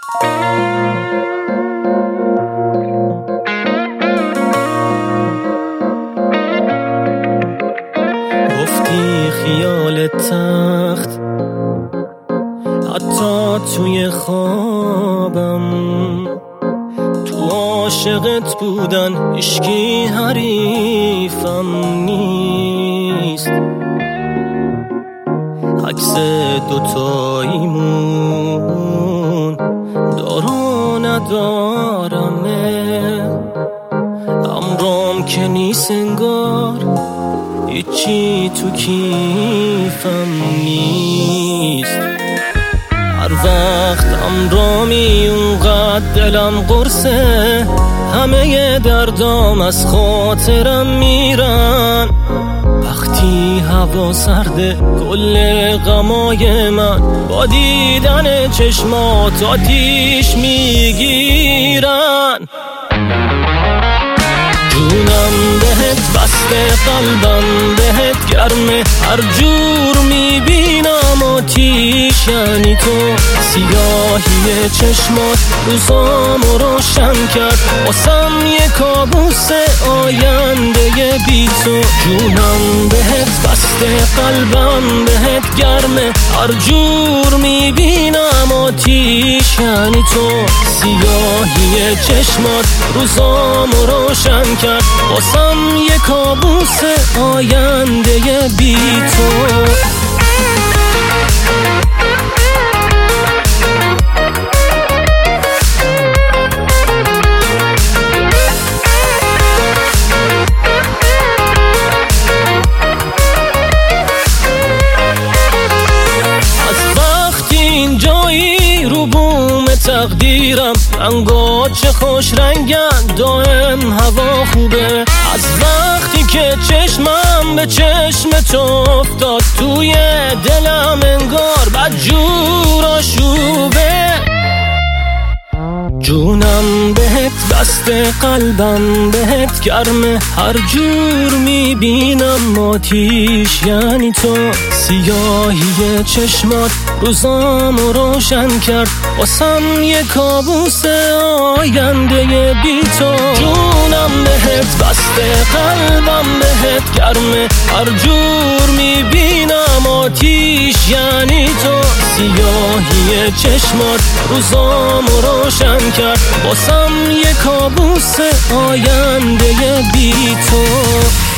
گفتی خیال تخت حتی توی خوابم، تو عاشقت بودن هیچکی حریفم نیست. عکس دوتاییمون دارو ندارمه، امرام که نیست انگار هیچی تو کیفم نیست. هر وقت امرامی اونقدر دلم قرصه، همه دردام از خاطرم میرن. وقتی هوا سرده کل غمای من با دیدن چشمات آتیش میگیرن. جونم بهت بسته، قلبم بهت گرمه، هر جور میبینم آتیش یعنی تو. سیاهی چشمات روزامو روشن کرد، واسم یه کابوس آینده بی تو. جونم بهت بسته، قلبم بهت گرمه، هر جور میبینم آتیش یعنی تو. سیاهی چشمات روزامو روشن کرد، واسم یه کابوس آینده بی تو. تقدیرم رنگات چه خوش رنگن، دائم هوا خوبه. از وقتی که چشمم به چشم تو افتاد، توی دلم انگار بدجور آشوبه. جونم بهت بسته، قلبم بهت گرمه، هر جور میبینم آتیش یعنی تو. سیاهی چشمات روزامو روشن کرد، واسم یه کابوس آینده بی تو. جونم بهت بسته، قلبم بهت گرمه، هر جور میبینم آتیش یعنی تو. سیاهی چشمات روزامو روشن کرد، واسم یه کابوس آینده بی تو.